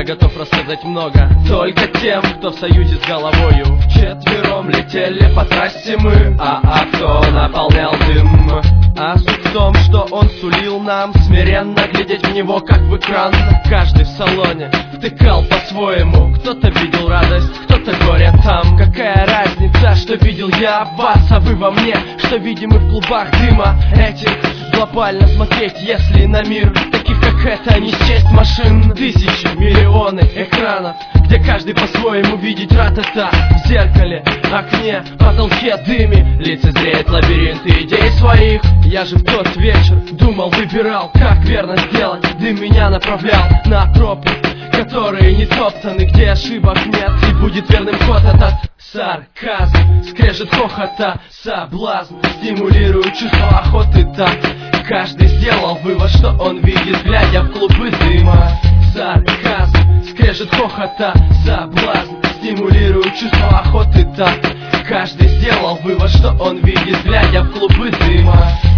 я готов рассказать много, только тем, кто в союзе с головою. Вчетвером летели по трассе мы, а авто наполнял дым. А суть в том, что он сулил нам смиренно глядеть в него, как в экран. Каждый в салоне втыкал по-своему. Кто-то видел радость, кто-то горе там. Какая разница, что видел я вас, а вы во мне, что видим мы в клубах дыма. Этим глобально смотреть, если на мир таких как это не счесть машин. Тысячи, миллионы экранов, где каждый по-своему видеть рад это. В зеркале, окне, потолке, дыме лицезреет лабиринт идей своих. Я же в тот вечер думал, выбирал, как верно сделать. Дым меня направлял на тропы, которые не топтаны, где ошибок нет, и будет верным ход этот. Сарказм, скрежет хохота, соблазн стимулирует чувство охоты так. Каждый сделал вывод, что он видит, глядя в клубы дыма. Сарказм, скрежет хохота, соблазн стимулирует чувство охоты так. Каждый сделал вывод, что он видит, глядя в клубы дыма.